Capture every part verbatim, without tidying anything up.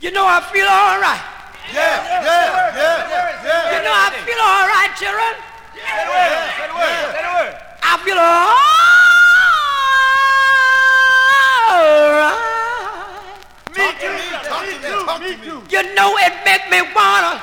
You know I feel all right. Yeah, yeah, yeah, yeah, yeah. You know I feel all right, children. Say the word, say the word, say the word. I feel all right. Me too, talk to me, talk to me. You know it make me wanna.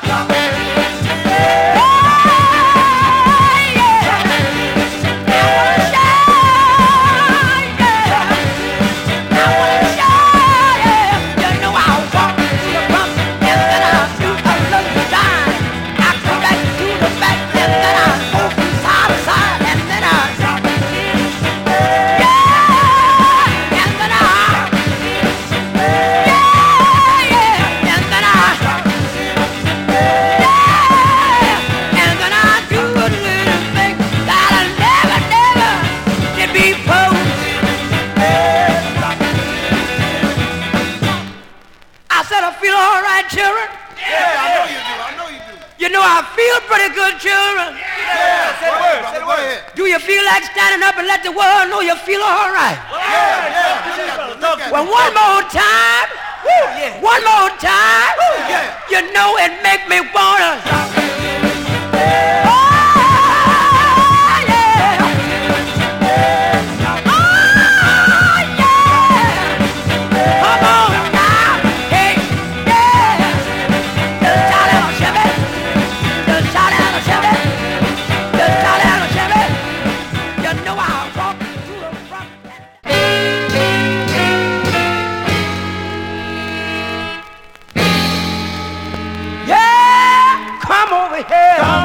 Children? Yeah, I know you do. I know you do. You know I feel pretty good, children. Yeah, say the word, say the word. Do you feel like standing up and let the world know you feel all right? Yeah, yeah. Look at Well, one more time. Woo, yeah. One more time. Woo, yeah. You know it make me wanna. Come over here.